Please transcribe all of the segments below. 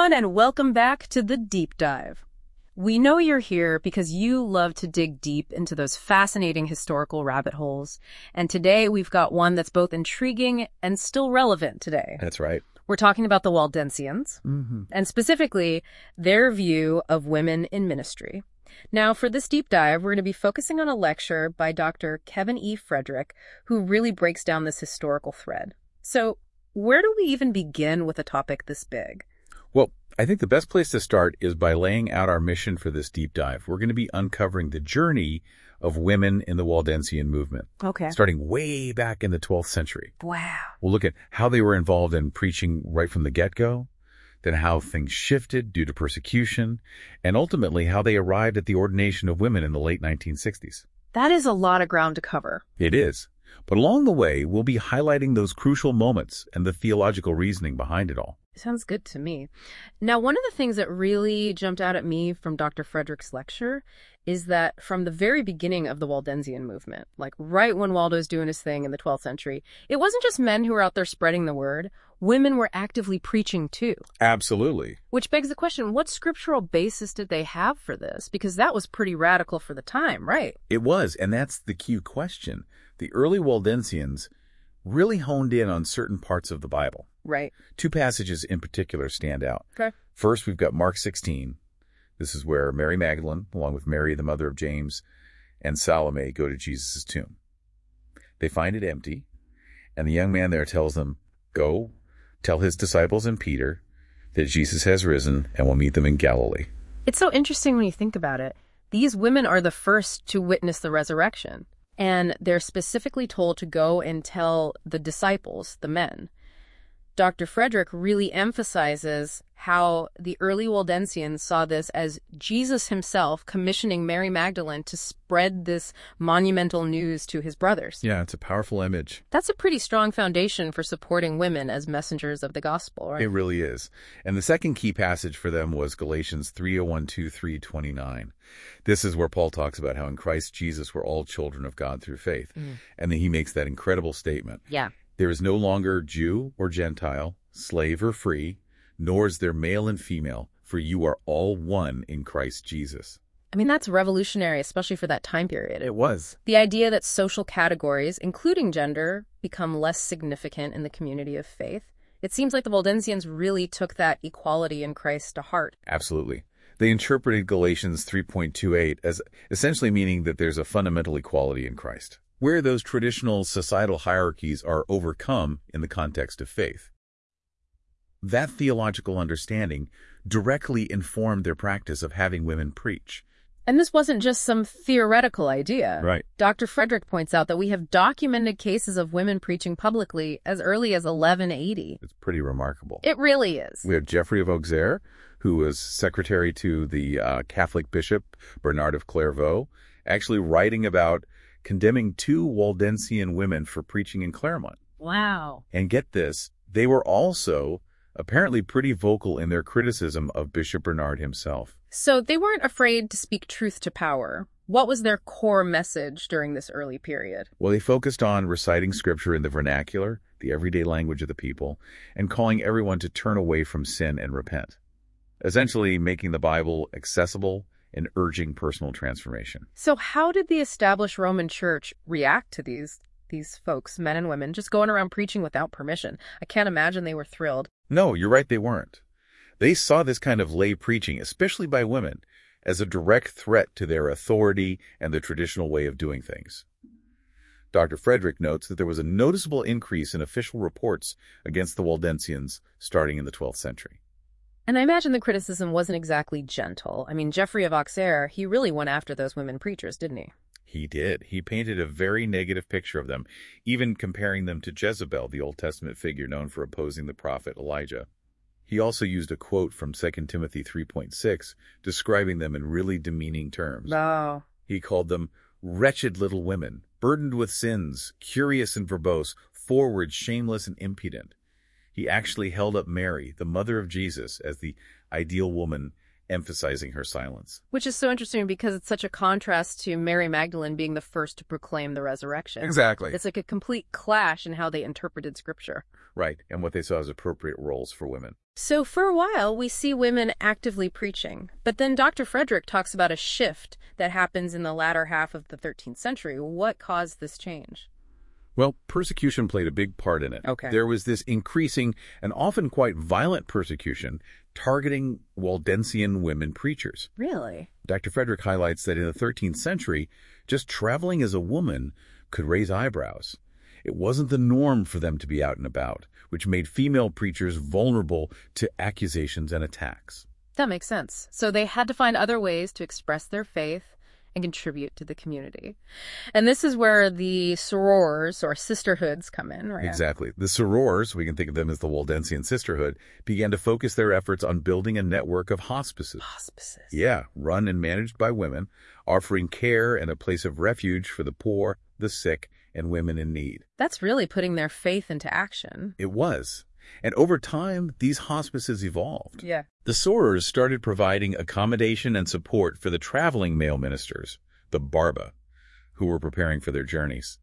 everyone, and welcome back to The Deep Dive. We know you're here because you love to dig deep into those fascinating historical rabbit holes, and today we've got one that's both intriguing and still relevant today. That's right. We're talking about the Waldensians, and specifically their view of women in ministry. Now, for this deep dive, we're going to be focusing on a lecture by Dr. Kevin E. Frederick, who really breaks down this historical thread. So, where do we even begin with a topic this big? Well, I think the best place to start is by laying out our mission for this deep dive. We're going to be uncovering the journey of women in the Waldensian movement. Okay. Starting way back in the 12th century. Wow. We'll look at how they were involved in preaching right from the get-go, then how things shifted due to persecution, and ultimately how they arrived at the ordination of women in the late 1960s. That is a lot of ground to cover. It is. But along the way, we'll be highlighting those crucial moments and the theological reasoning behind it all. Sounds good to me. Now, one of the things that really jumped out at me from Dr. Frederick's lecture is that from the very beginning of the Waldensian movement, like right when Waldo's doing his thing in the 12th century, it wasn't just men who were out there spreading the word. Women were actively preaching too. Absolutely. Which begs the question, what scriptural basis did they have for this? Because that was pretty radical for the time, right? It was, and that's the key question. The early Waldensians really honed in on certain parts of the Bible. Right. Two passages in particular stand out. Okay. First, we've got Mark 16. This is where Mary Magdalene, along with Mary, the mother of James, and Salome go to Jesus' tomb. They find it empty, and the young man there tells them, "Go, tell his disciples and Peter that Jesus has risen and will meet them in Galilee." It's so interesting when you think about it. These women are the first to witness the resurrection, and they're specifically told to go and tell the disciples, the men. Dr. Frederick really emphasizes how the early Waldensians saw this as Jesus himself commissioning Mary Magdalene to spread this monumental news to his brothers. Yeah, it's a powerful image. That's a pretty strong foundation for supporting women as messengers of the gospel, right? It really is. And the second key passage for them was Galatians 3:1-3:29. This is where Paul talks about how in Christ Jesus we're all children of God through faith. And then he makes that incredible statement. Yeah. There is no longer Jew or Gentile, slave or free, nor is there male and female, for you are all one in Christ Jesus. I mean, that's revolutionary, especially for that time period. It was. The idea that social categories, including gender, become less significant in the community of faith. It seems like the Waldensians really took that equality in Christ to heart. Absolutely. They interpreted Galatians 3:28 as essentially meaning that there's a fundamental equality in Christ, where those traditional societal hierarchies are overcome in the context of faith. That theological understanding directly informed their practice of having women preach. And this wasn't just some theoretical idea. Right. Dr. Frederick points out that we have documented cases of women preaching publicly as early as 1180. It's pretty remarkable. It really is. We have Geoffrey of Auxerre, who was secretary to the Catholic bishop Bernard of Clairvaux, actually writing about condemning two Waldensian women for preaching in Claremont. Wow. And get this, they were also apparently pretty vocal in their criticism of Bishop Bernard himself. So they weren't afraid to speak truth to power. What was their core message during this early period? Well, they focused on reciting scripture in the vernacular, the everyday language of the people, and calling everyone to turn away from sin and repent. Essentially making the Bible accessible and urging personal transformation. So how did the established Roman Church react to these folks, men and women, just going around preaching without permission? I can't imagine they were thrilled. No, you're right, they weren't. They saw this kind of lay preaching, especially by women, as a direct threat to their authority and the traditional way of doing things. Dr. Frederick notes that there was a noticeable increase in official reports against the Waldensians starting in the 12th century. And I imagine the criticism wasn't exactly gentle. I mean, Geoffrey of Auxerre, he really went after those women preachers, didn't he? He did. He painted a very negative picture of them, even comparing them to Jezebel, the Old Testament figure known for opposing the prophet Elijah. He also used a quote from 2 Timothy 3:6, describing them in really demeaning terms. Wow. He called them wretched little women, burdened with sins, curious and verbose, forward, shameless, and impudent. He actually held up Mary, the mother of Jesus, as the ideal woman emphasizing her silence. Which is so interesting because it's such a contrast to Mary Magdalene being the first to proclaim the resurrection. Exactly. It's like a complete clash in how they interpreted Scripture. Right, and what they saw as appropriate roles for women. So for a while, we see women actively preaching. But then Dr. Frederick talks about a shift that happens in the latter half of the 13th century. What caused this change? Well, persecution played a big part in it. Okay. There was this increasing and often quite violent persecution targeting Waldensian women preachers. Really? Dr. Frederick highlights that in the 13th century, just traveling as a woman could raise eyebrows. It wasn't the norm for them to be out and about, which made female preachers vulnerable to accusations and attacks. That makes sense. So they had to find other ways to express their faith and contribute to the community. And this is where the sorors or sisterhoods come in, right? Exactly. The sorors, we can think of them as the Waldensian sisterhood, began to focus their efforts on building a network of hospices. Hospices. Yeah, run and managed by women, offering care and a place of refuge for the poor, the sick, and women in need. That's really putting their faith into action. It was. And over time, these hospices evolved. Yeah. The sorors started providing accommodation and support for the traveling male ministers, the barba, who were preparing for their journeys.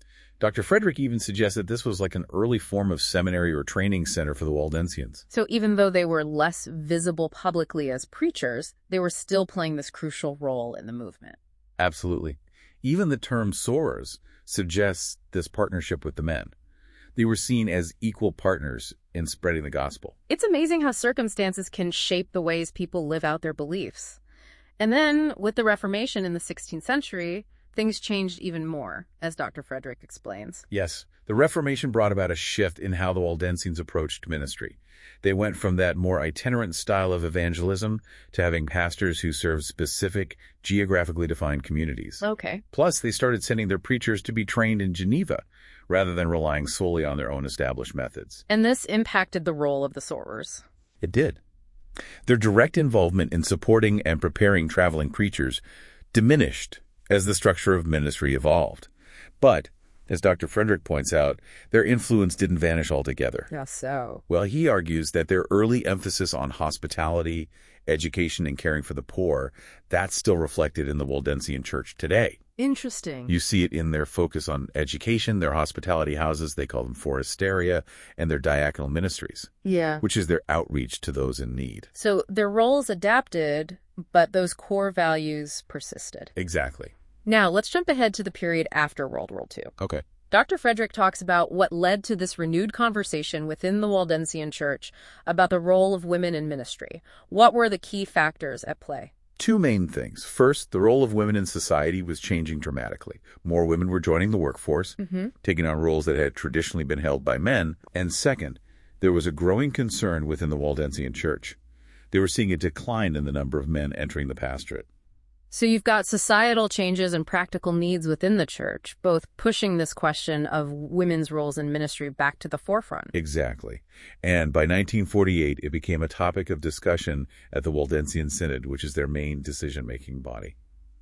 Dr. Frederick even suggests that this was like an early form of seminary or training center for the Waldensians. So even though they were less visible publicly as preachers, they were still playing this crucial role in the movement. Absolutely. Even the term sorors suggests this partnership with the men. They were seen as equal partners in spreading the gospel. It's amazing how circumstances can shape the ways people live out their beliefs. And then, with the Reformation in the 16th century, things changed even more, as Dr. Frederick explains. Yes, the Reformation brought about a shift in how the Waldensians approached ministry. They went from that more itinerant style of evangelism to having pastors who served specific, geographically defined communities. Okay. Plus, they started sending their preachers to be trained in Geneva, rather than relying solely on their own established methods. And this impacted the role of the sorors. It did. Their direct involvement in supporting and preparing traveling preachers diminished as the structure of ministry evolved. But, as Dr. Frederick points out, their influence didn't vanish altogether. Yeah, so. Well, he argues that their early emphasis on hospitality, education, and caring for the poor, that's still reflected in the Waldensian Church today. Interesting. You see it in their focus on education, their hospitality houses, they call them forasteria, and their diaconal ministries. Yeah. Which is their outreach to those in need. So their roles adapted, but those core values persisted. Exactly. Now, let's jump ahead to the period after World War II. Okay. Dr. Frederick talks about what led to this renewed conversation within the Waldensian Church about the role of women in ministry. What were the key factors at play? Two main things. First, the role of women in society was changing dramatically. More women were joining the workforce, taking on roles that had traditionally been held by men. And second, there was a growing concern within the Waldensian Church. They were seeing a decline in the number of men entering the pastorate. So you've got societal changes and practical needs within the church, both pushing this question of women's roles in ministry back to the forefront. Exactly. And by 1948, it became a topic of discussion at the Waldensian Synod, which is their main decision-making body.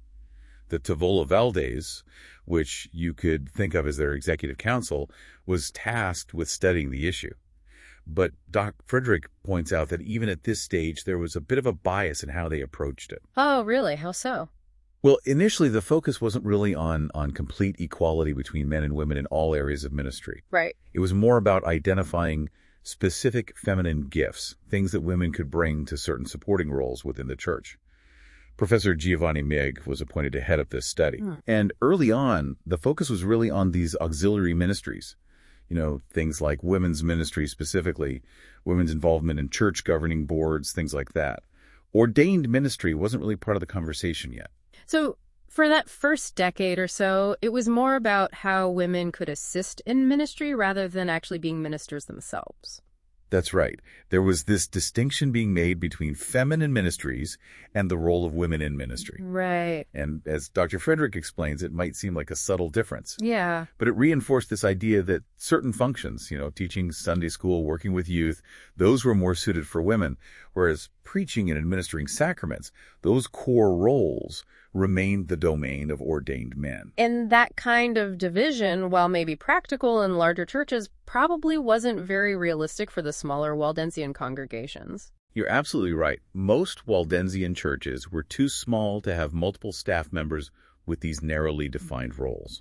The Tavola Valdes, which you could think of as their executive council, was tasked with studying the issue. But Dr. Frederick points out that even at this stage, there was a bit of a bias in how they approached it. Oh, really? How so? Well, initially, the focus wasn't really on complete equality between men and women in all areas of ministry. Right. It was more about identifying specific feminine gifts, things that women could bring to certain supporting roles within the church. Professor Giovanni Mig was appointed to head up this study. And early on, the focus was really on these auxiliary ministries. You know, things like women's ministry specifically, women's involvement in church governing boards, things like that. Ordained ministry wasn't really part of the conversation yet. So for that first decade or so, it was more about how women could assist in ministry rather than actually being ministers themselves. That's right. There was this distinction being made between feminine ministries and the role of women in ministry. Right. And as Dr. Frederick explains, it might seem like a subtle difference. Yeah. But it reinforced this idea that certain functions, teaching Sunday school, working with youth, those were more suited for women, whereas preaching and administering sacraments, those core roles remained the domain of ordained men. And that kind of division, while maybe practical in larger churches, probably wasn't very realistic for the smaller Waldensian congregations. You're absolutely right. Most Waldensian churches were too small to have multiple staff members with these narrowly defined roles.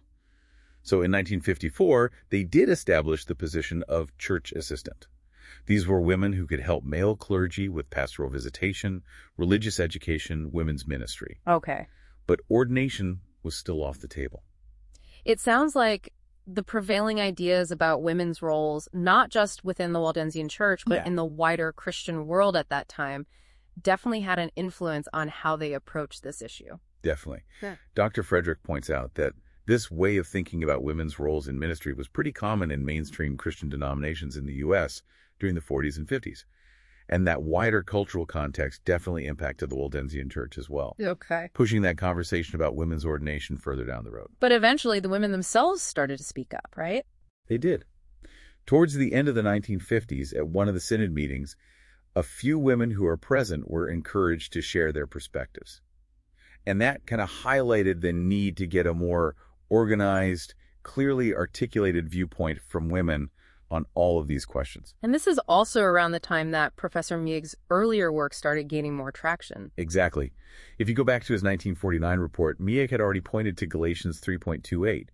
So in 1954, they did establish the position of church assistant. These were women who could help male clergy with pastoral visitation, religious education, women's ministry. Okay. But ordination was still off the table. It sounds like the prevailing ideas about women's roles, not just within the Waldensian Church, but in the wider Christian world at that time, definitely had an influence on how they approached this issue. Definitely. Yeah. Dr. Frederick points out that this way of thinking about women's roles in ministry was pretty common in mainstream Christian denominations in the U.S. during the 40s and 50s. And that wider cultural context definitely impacted the Waldensian Church as well, Okay. pushing that conversation about women's ordination further down the road. But eventually the women themselves started to speak up, right? They did. Towards the end of the 1950s, at one of the synod meetings, a few women who were present were encouraged to share their perspectives. And that kind of highlighted the need to get a more organized, clearly articulated viewpoint from women on all of these questions. And this is also around the time that Professor Meig's earlier work started gaining more traction. Exactly. If you go back to his 1949 report, Meig had already pointed to Galatians 3.28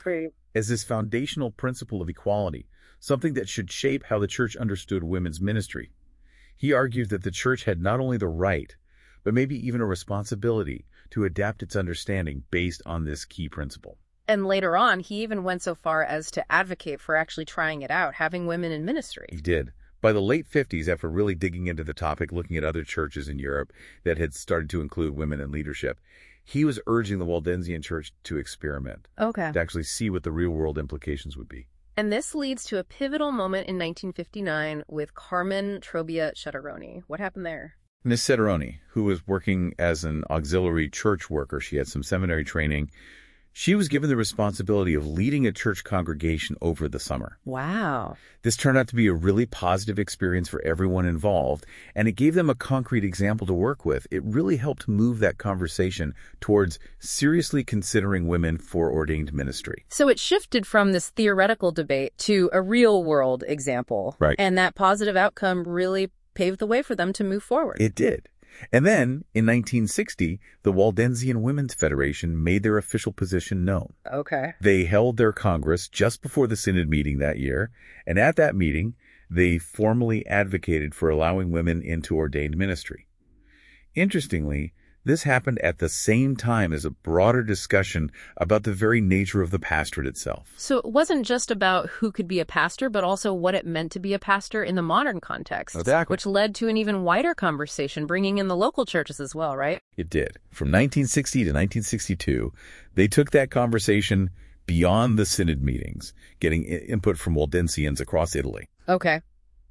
as this foundational principle of equality, something that should shape how the church understood women's ministry. He argued that the church had not only the right, but maybe even a responsibility to adapt its understanding based on this key principle. And later on, he even went so far as to advocate for actually trying it out, having women in ministry. He did. By the late 50s, after really digging into the topic, looking at other churches in Europe that had started to include women in leadership, he was urging the Waldensian Church to experiment, Okay. to actually see what the real-world implications would be. And this leads to a pivotal moment in 1959 with Carmen Trobia Cetteroni. What happened there? Miss Cetteroni, who was working as an auxiliary church worker, she had some seminary training. She was given the responsibility of leading a church congregation over the summer. Wow. This turned out to be a really positive experience for everyone involved, and it gave them a concrete example to work with. It really helped move that conversation towards seriously considering women for ordained ministry. So it shifted from this theoretical debate to a real-world example. Right. And that positive outcome really paved the way for them to move forward. It did. And then, in 1960, the Waldensian Women's Federation made their official position known. Okay. They held their Congress just before the Synod meeting that year, and at that meeting, they formally advocated for allowing women into ordained ministry. Interestingly, this happened at the same time as a broader discussion about the very nature of the pastorate itself. So it wasn't just about who could be a pastor, but also what it meant to be a pastor in the modern context. Exactly. Which led to an even wider conversation, bringing in the local churches as well, right? It did. From 1960 to 1962, they took that conversation beyond the Synod meetings, getting input from Waldensians across Italy. Okay.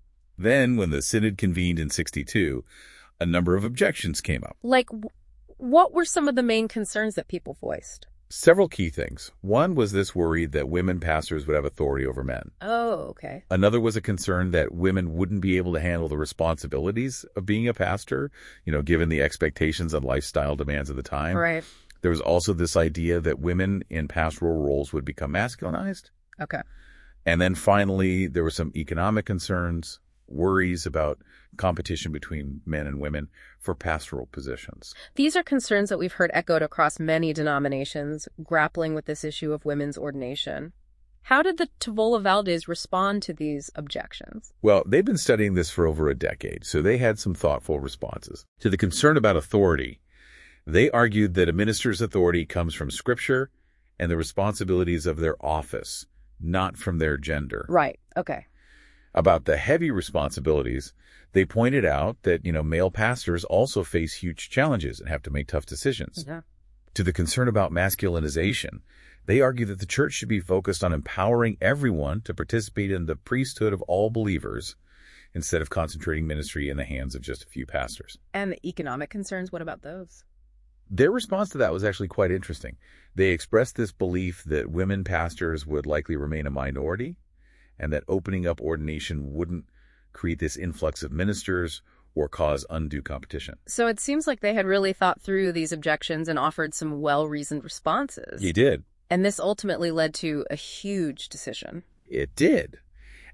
Then, when the Synod convened in 62, a number of objections came up. Like, what were some of the main concerns that people voiced? Several key things. One was this worry that women pastors would have authority over men. Oh, okay. Another was a concern that women wouldn't be able to handle the responsibilities of being a pastor, given the expectations and lifestyle demands of the time. Right. There was also this idea that women in pastoral roles would become masculinized. Okay. And then finally, there were some economic concerns, worries about competition between men and women for pastoral positions. These are concerns that we've heard echoed across many denominations grappling with this issue of women's ordination. How did the Tavola Valdez respond to these objections? Well, they've been studying this for over a decade, so they had some thoughtful responses. To the concern about authority, they argued that a minister's authority comes from Scripture and the responsibilities of their office, not from their gender. Right. Okay. About the heavy responsibilities, they pointed out that, male pastors also face huge challenges and have to make tough decisions. Yeah. To the concern about masculinization, they argue that the church should be focused on empowering everyone to participate in the priesthood of all believers instead of concentrating ministry in the hands of just a few pastors. And the economic concerns, what about those? Their response to that was actually quite interesting. They expressed this belief that women pastors would likely remain a minority, and that opening up ordination wouldn't create this influx of ministers or cause undue competition. So it seems like they had really thought through these objections and offered some well-reasoned responses. He did. And this ultimately led to a huge decision. It did.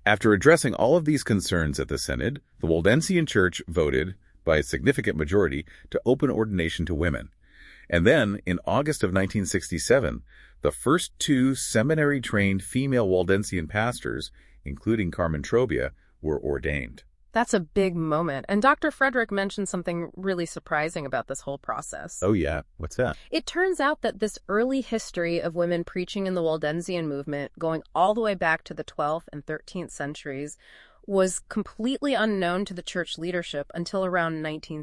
After addressing all of these concerns at the Synod, the Waldensian Church voted, by a significant majority, to open ordination to women. And then, in August of 1967, the first two seminary-trained female Waldensian pastors, including Carmen Trobia, were ordained. That's a big moment. And Dr. Frederick mentioned something really surprising about this whole process. Oh, yeah. What's that? It turns out that this early history of women preaching in the Waldensian movement, going all the way back to the 12th and 13th centuries, was completely unknown to the church leadership until around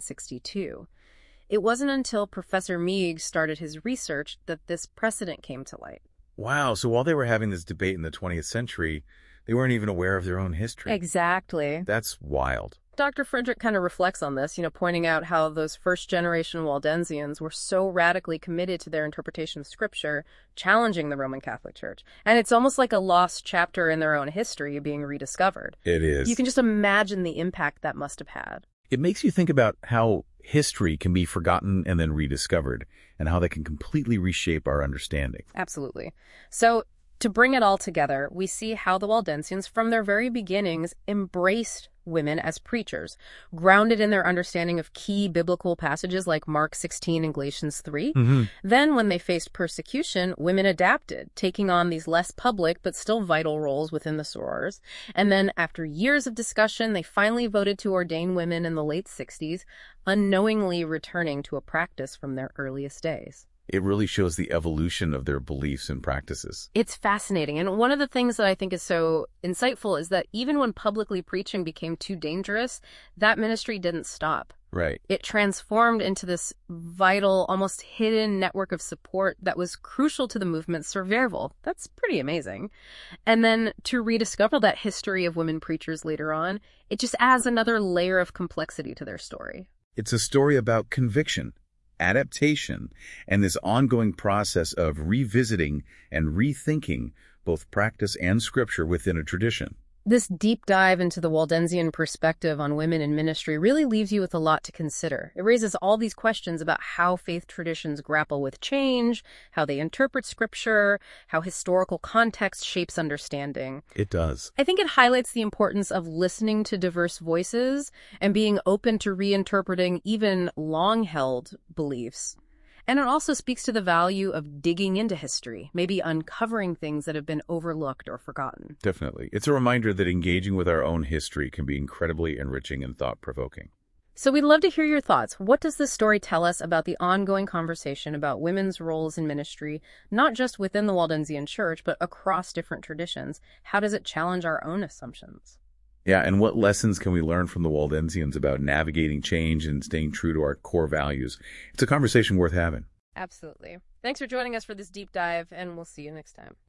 1962. It wasn't until Professor Meeg started his research that this precedent came to light. Wow, so while they were having this debate in the 20th century, they weren't even aware of their own history. Exactly. That's wild. Dr. Frederick kind of reflects on this, pointing out how those first-generation Waldensians were so radically committed to their interpretation of Scripture, challenging the Roman Catholic Church. And it's almost like a lost chapter in their own history being rediscovered. It is. You can just imagine the impact that must have had. It makes you think about how history can be forgotten and then rediscovered, and how that can completely reshape our understanding. Absolutely. So, to bring it all together, we see how the Waldensians, from their very beginnings, embraced women as preachers, grounded in their understanding of key biblical passages like Mark 16 and Galatians 3. Then, when they faced persecution, women adapted, taking on these less public but still vital roles within the sorors. And then, after years of discussion, they finally voted to ordain women in the late 60s, unknowingly returning to a practice from their earliest days. It really shows the evolution of their beliefs and practices. It's fascinating. And one of the things that I think is so insightful is that even when publicly preaching became too dangerous, that ministry didn't stop. Right. It transformed into this vital, almost hidden network of support that was crucial to the movement's survival. That's pretty amazing. And then to rediscover that history of women preachers later on, it just adds another layer of complexity to their story. It's a story about conviction, adaptation, and this ongoing process of revisiting and rethinking both practice and Scripture within a tradition. This deep dive into the Waldensian perspective on women in ministry really leaves you with a lot to consider. It raises all these questions about how faith traditions grapple with change, how they interpret Scripture, how historical context shapes understanding. It does. I think it highlights the importance of listening to diverse voices and being open to reinterpreting even long-held beliefs. And it also speaks to the value of digging into history, maybe uncovering things that have been overlooked or forgotten. Definitely. It's a reminder that engaging with our own history can be incredibly enriching and thought-provoking. So we'd love to hear your thoughts. What does this story tell us about the ongoing conversation about women's roles in ministry, not just within the Waldensian Church, but across different traditions? How does it challenge our own assumptions? Yeah, and what lessons can we learn from the Waldensians about navigating change and staying true to our core values? It's a conversation worth having. Absolutely. Thanks for joining us for this deep dive, and we'll see you next time.